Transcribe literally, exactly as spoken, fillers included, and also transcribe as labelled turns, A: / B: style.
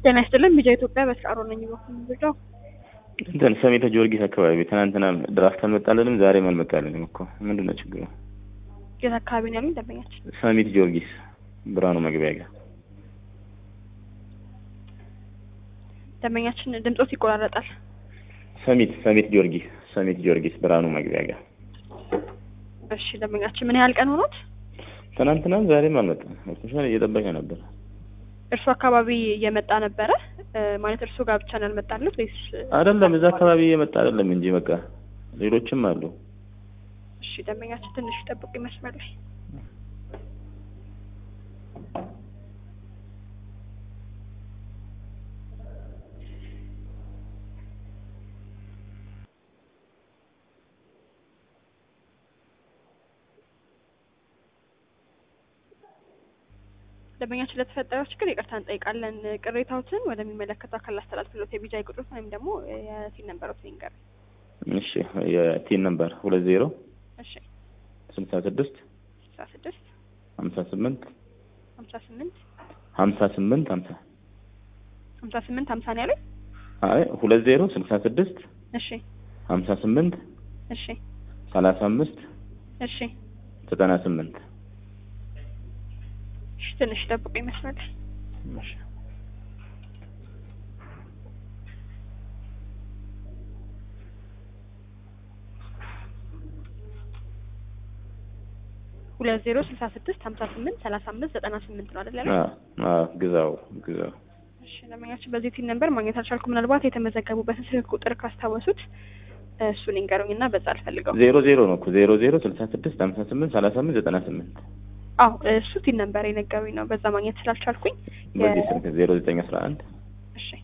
A: ጤና ይስጥልን ቢጃ ኢትዮጵያ በስራሮ ነኝ በኩል ብቻው
B: እንትን ሰሜተ ጊዮርጊስ አካባቢ ትናንትና ድራፍት አልመጣልንም ዛሬም አልመጣልንም እኮ ምንድነው ችግሩ?
A: የት አካባቢ ነው ያሉኝ ደንበኛችን?
B: ሰሜት ጊዮርጊስ ብርሃኑ መግቢያ ጋር።
A: ደንበኛችን ድምጾት ይቆራረጣል።
B: ሰሜት ሰሜት ጊዮርጊስ ሰሜት ጊዮርጊስ ብርሃኑ መግቢያ ጋር።
A: እሺ ደንበኛችን ምን ያህል ቀን ሆኖት?
B: ትናንትናም ዛሬም አልመጣም። እሺ እየጠበቀ ነበር።
A: እርሱ አካባቢ እየመጣ ነበረ ማለት እርሱ ጋር ብቻ ነው ያልመጣለት ወይስ?
B: አይደለም እዛ አካባቢ እየመጣ አይደለም እንጂ በቃ ሌሎችም አሉ።
A: እሺ ደንበኛችን ትንሽ ይጠብቁ ይመስላል። ደንበኛችን ለተፈጠረው ችግር ይቅርታ እንጠይቃለን። ቅሬታዎችን ወደሚመለከተው አካል አስተላልፍሎት የቢጃይ ቁጥሩን ወይም ደግሞ የቲን ነምበሮችን ይንገር።
B: እሺ የቲን ነምበር ሁለት ዜሮ
A: እሺ
B: ስልሳ ስድስት
A: ስልሳ ስድስት
B: ሀምሳ ስምንት
A: ሀምሳ ስምንት
B: ሀምሳ ስምንት ሀምሳ
A: ሀምሳ ስምንት ሀምሳ ነው ያለኝ።
B: አይ ሁለት ዜሮ ስልሳ ስድስት
A: እሺ
B: ሀምሳ ስምንት
A: እሺ
B: ሰላሳ አምስት
A: እሺ
B: ዘጠና ስምንት
A: ትንሽ ጠብቁ ይመስላል።
B: እሺ
A: ሁለት ዜሮ ስልሳ ስድስት ሀምሳ ስምንት ሰላሳ አምስት ዘጠና ስምንት ነው አይደል?
B: አዎ አዎ ግዛው ግዛው።
A: እሺ ለማንኛውም በዚህ ቲን ነምበር ማግኘት አልቻልኩም። ምናልባት የተመዘገቡበትን ስልክ ቁጥር ካስታወሱት እሱን ይንገሩኝና በዛ አልፈልገው።
B: ዜሮ ዜሮ ነው እኮ ዜሮ ዜሮ ስልሳ ስድስት ሀምሳ ስምንት ሰላሳ አምስት ዘጠና ስምንት።
A: አዎ እሱ ቲን ነምበር የነገሩኝ ነው። በዛ ማግኘት ስላልቻልኩኝ
B: በዚህ ስልክ ዜሮ ዘጠኝ አስራ አንድ
A: እሺ